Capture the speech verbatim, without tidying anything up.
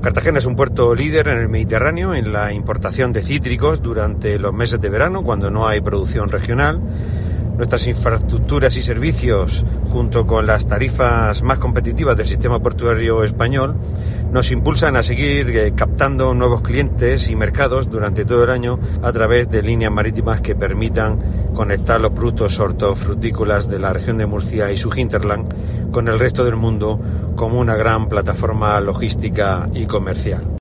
Cartagena es un puerto líder en el Mediterráneo en la importación de cítricos durante los meses de verano, cuando no hay producción regional. Nuestras infraestructuras y servicios, junto con las tarifas más competitivas del sistema portuario español, nos impulsan a seguir eh, captando nuevos clientes y mercados durante todo el año a través de líneas marítimas que permitan conectar los productos hortofrutícolas de la región de Murcia y su hinterland con el resto del mundo como una gran plataforma logística y comercial.